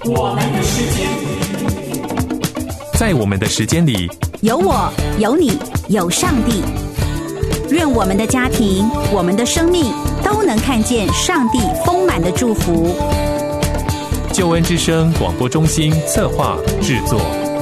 我们的时间， 在我们的时间里， 有我，有你，有上帝。愿我们的家庭，我们的生命都能看见上帝丰满的祝福。 救恩之声广播中心策划制作。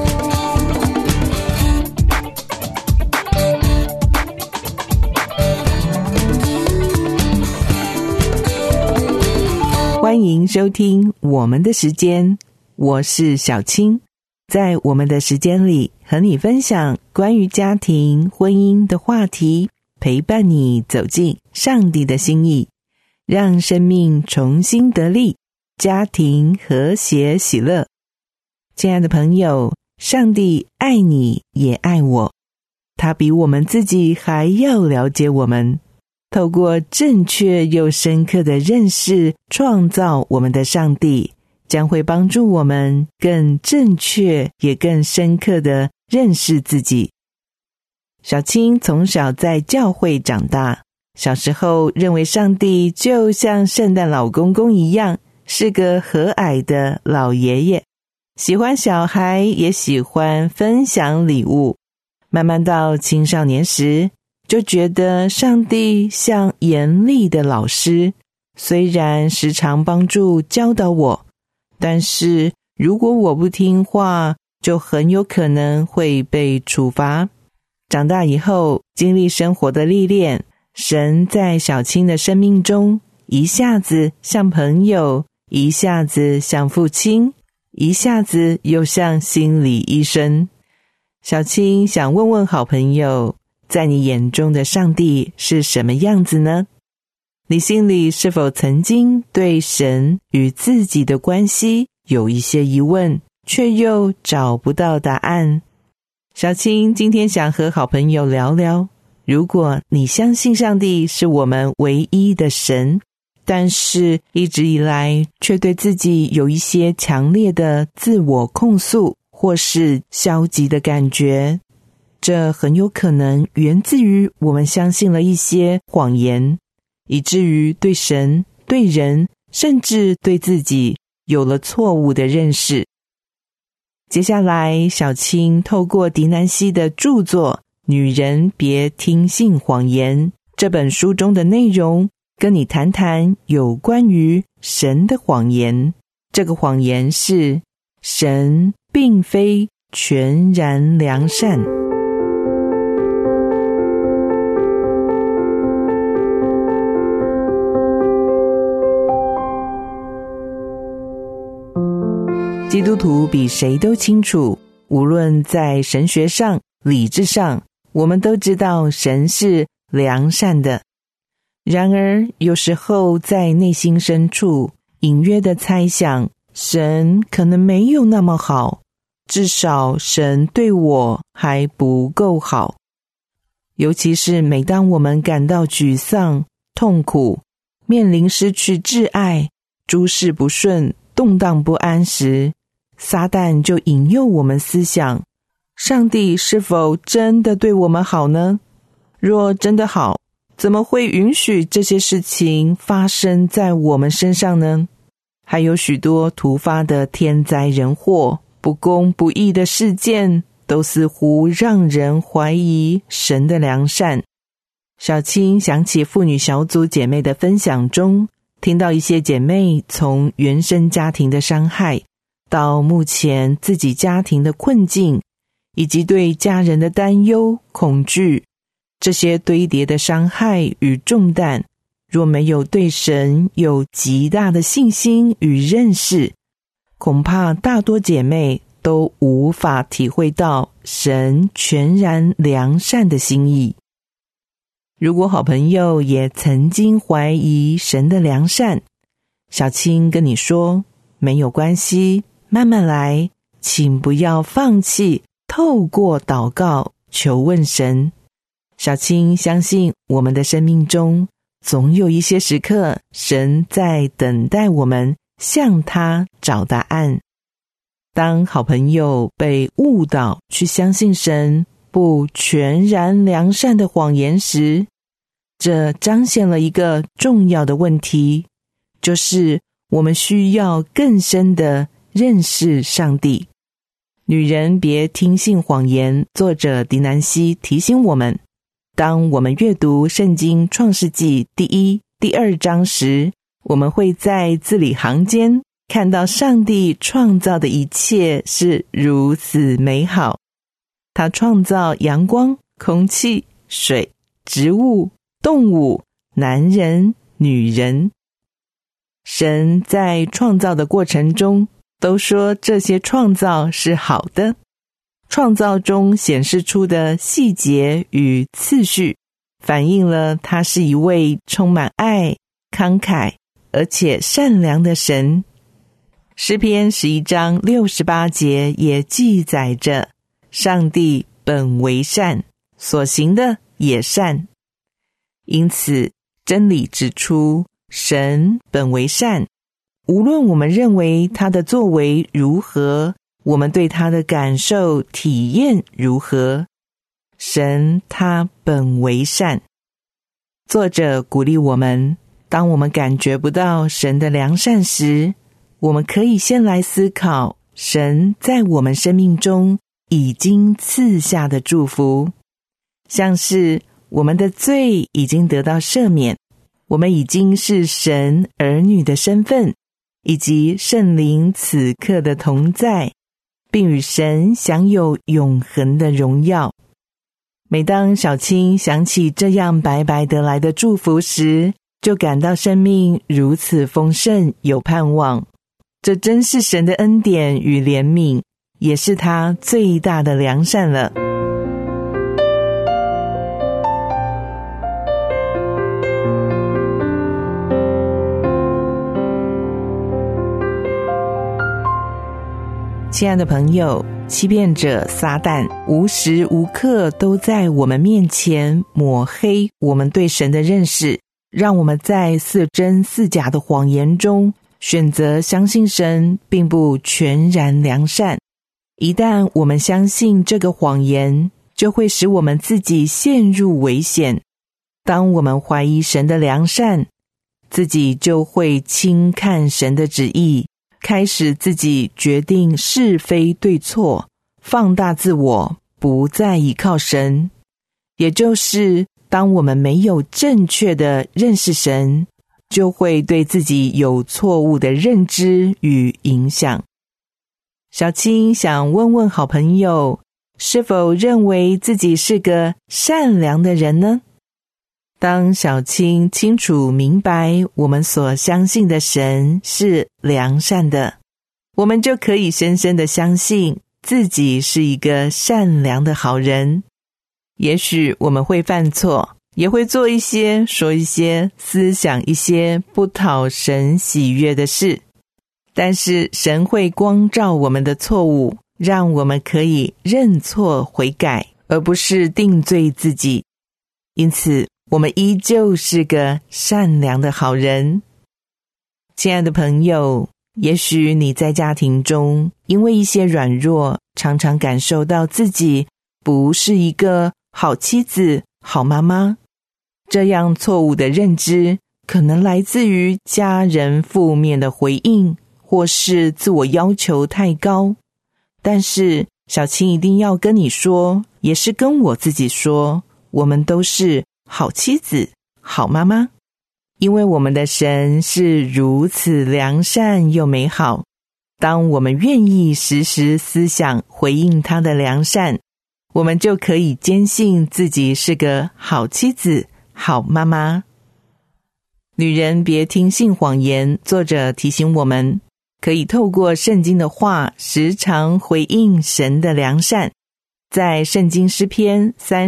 欢迎收听我们的时间，我是小青。在我们的时间里，和你分享关于家庭、婚姻的话题，陪伴你走进上帝的心意，让生命重新得力，家庭和谐喜乐。亲爱的朋友，上帝爱你也爱我，他比我们自己还要了解我们。透过正确又深刻的认识创造我们的上帝，将会帮助我们更正确也更深刻地认识自己。小青从小在教会长大，小时候认为上帝就像圣诞老公公一样，是个和蔼的老爷爷，喜欢小孩，也喜欢分享礼物。慢慢到青少年时，就觉得上帝像严厉的老师，虽然时常帮助教导我，但是如果我不听话，就很有可能会被处罚。长大以后，经历生活的历练，神在小青的生命中，一下子像朋友，一下子像父亲，一下子又像心理医生。小青想问问好朋友，在你眼中的上帝是什么样子呢？你心里是否曾经对神与自己的关系有一些疑问，却又找不到答案？小青今天想和好朋友聊聊，如果你相信上帝是我们唯一的神，但是一直以来却对自己有一些强烈的自我控诉或是消极的感觉，这很有可能源自于我们相信了一些谎言，以至于对神、对人，甚至对自己有了错误的认识。接下来，小青透过狄南西的著作《女人别听信谎言》这本书中的内容，跟你谈谈有关于神的谎言。这个谎言是，神并非全然良善。基督徒比谁都清楚，无论在神学上、理智上，我们都知道神是良善的。然而，有时候在内心深处，隐约的猜想，神可能没有那么好，至少神对我还不够好。尤其是每当我们感到沮丧、痛苦，面临失去挚爱、诸事不顺、动荡不安时，撒旦就引诱我们思想，上帝是否真的对我们好呢？若真的好，怎么会允许这些事情发生在我们身上呢？还有许多突发的天灾人祸、不公不义的事件，都似乎让人怀疑神的良善。小青想起妇女小组姐妹的分享中，听到一些姐妹从原生家庭的伤害，到目前自己家庭的困境，以及对家人的担忧、恐惧，这些堆叠的伤害与重担，若没有对神有极大的信心与认识，恐怕大多姐妹都无法体会到神全然良善的心意。如果好朋友也曾经怀疑神的良善，小青跟你说，没有关系，慢慢来，请不要放弃透过祷告求问神。小青相信我们的生命中总有一些时刻，神在等待我们向他找答案。当好朋友被误导去相信神不全然良善的谎言时，这彰显了一个重要的问题，就是我们需要更深的认识上帝。女人别听信谎言，作者狄南西提醒我们，当我们阅读圣经创世纪第1、第2章时，我们会在字里行间看到上帝创造的一切是如此美好。他创造阳光、空气、水、植物、动物、男人、女人。神在创造的过程中都说这些创造是好的。创造中显示出的细节与次序，反映了他是一位充满爱、慷慨而且善良的神。诗篇11章68节也记载着，上帝本为善，所行的也善。因此，真理指出，神本为善，无论我们认为他的作为如何，我们对他的感受、体验如何，神他本为善。作者鼓励我们，当我们感觉不到神的良善时，我们可以先来思考神在我们生命中已经赐下的祝福，像是我们的罪已经得到赦免，我们已经是神儿女的身份，以及圣灵此刻的同在，并与神享有永恒的荣耀。每当小青想起这样白白得来的祝福时，就感到生命如此丰盛，有盼望。这真是神的恩典与怜悯，也是他最大的良善了。亲爱的朋友，欺骗者撒旦无时无刻都在我们面前抹黑我们对神的认识，让我们在似真似假的谎言中选择相信神并不全然良善。一旦我们相信这个谎言，就会使我们自己陷入危险。当我们怀疑神的良善，自己就会轻看神的旨意，开始自己决定是非对错，放大自我，不再依靠神。也就是当我们没有正确的认识神，就会对自己有错误的认知与影响。小青想问问好朋友，是否认为自己是个善良的人呢？当小青清楚明白我们所相信的神是良善的，我们就可以深深地相信自己是一个善良的好人。也许我们会犯错，也会做一些、说一些、思想一些不讨神喜悦的事，但是神会光照我们的错误，让我们可以认错悔改，而不是定罪自己。因此我们依旧是个善良的好人。亲爱的朋友，也许你在家庭中因为一些软弱，常常感受到自己不是一个好妻子、好妈妈。这样错误的认知可能来自于家人负面的回应，或是自我要求太高。但是小青一定要跟你说，也是跟我自己说，我们都是好妻子、好妈妈，因为我们的神是如此良善又美好。当我们愿意时时思想回应他的良善，我们就可以坚信自己是个好妻子、好妈妈。女人别听信谎言，作者提醒我们，可以透过圣经的话，时常回应神的良善。在圣经诗篇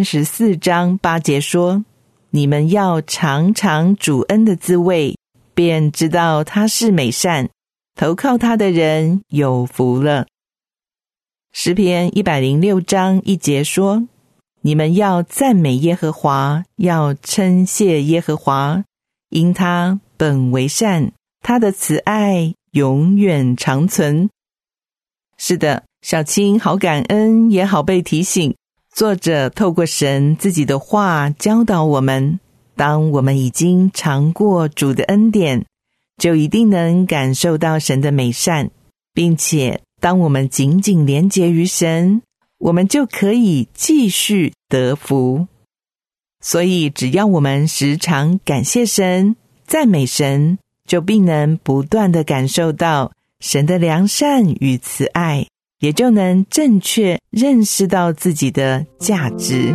34章8节说，你们要尝尝主恩的滋味，便知道他是美善，投靠他的人有福了。诗篇106章1节说，你们要赞美耶和华，要称谢耶和华，因他本为善，他的慈爱永远长存。是的，小青好感恩，也好被提醒。作者透过神自己的话教导我们，当我们已经尝过主的恩典，就一定能感受到神的美善， 并且当我们紧紧连结于神，我们就可以继续得福。所以只要我们时常感谢神、赞美神，就必能不断地感受到神的良善与慈爱，也就能正确认识到自己的价值。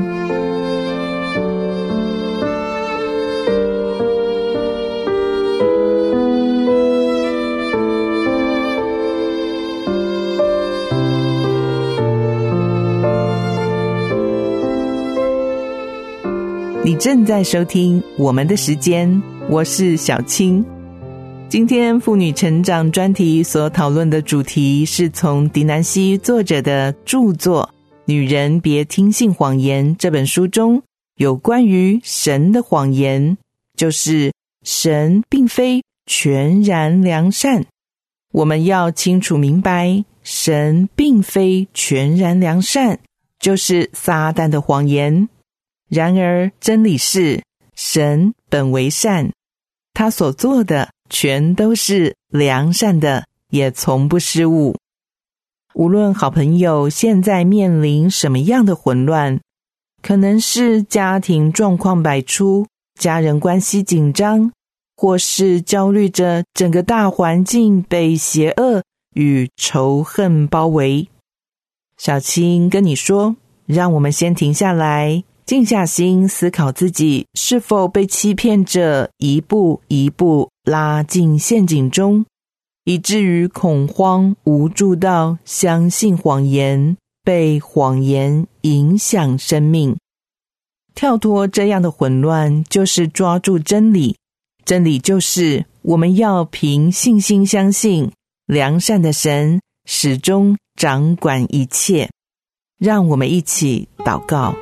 你正在收听我们的时间，我是小青。今天妇女成长专题所讨论的主题是从狄南西作者的著作《女人别听信谎言》这本书中有关于神的谎言，就是神并非全然良善。我们要清楚明白，神并非全然良善，就是撒旦的谎言。然而真理是，神本为善，他所做的全都是良善的，也从不失误。无论好朋友现在面临什么样的混乱，可能是家庭状况百出，家人关系紧张，或是焦虑着整个大环境被邪恶与仇恨包围。小青跟你说，让我们先停下来，静下心思考自己是否被欺骗者一步一步拉进陷阱中，以至于恐慌无助到相信谎言，被谎言影响生命。跳脱这样的混乱，就是抓住真理。真理就是我们要凭信心相信良善的神始终掌管一切。让我们一起祷告。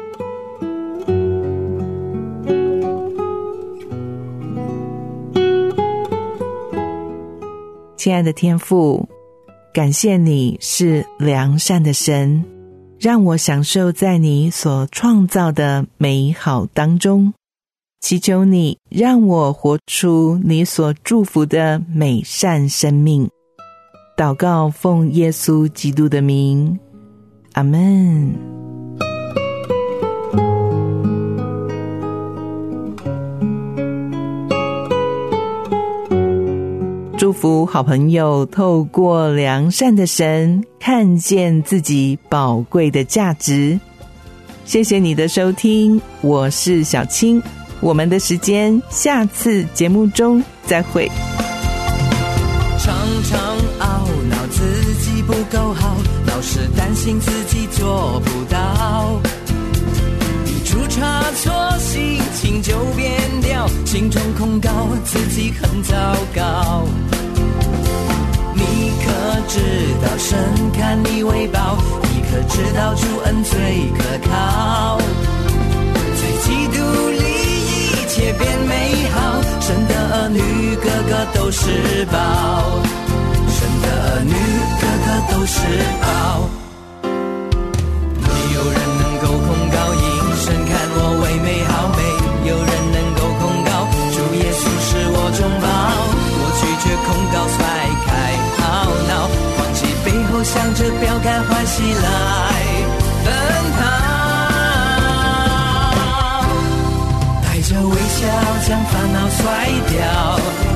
亲爱的天父，感谢你是良善的神，让我享受在你所创造的美好当中。祈求你让我活出你所祝福的美善生命。祷告奉耶稣基督的名，阿们。祝福好朋友透过良善的神看见自己宝贵的价值。谢谢你的收听，我是小青，我们的时间下次节目中再会。 常常懊恼自己不够好，老是担心自己做不到，一出差错心情就变掉，心中控告自己很糟糕。你可知道神看你为宝，你可知道主恩最可靠，在基督里一切变美好，神的儿女个个都是宝，神的儿女个个都是宝。没有人能够控告因神看我为美好，没有人能够控告主耶稣是我中宝，我拒绝控告甩开懊恼，忘记背后向着标杆欢喜来奔跑，带着微笑将烦恼甩掉，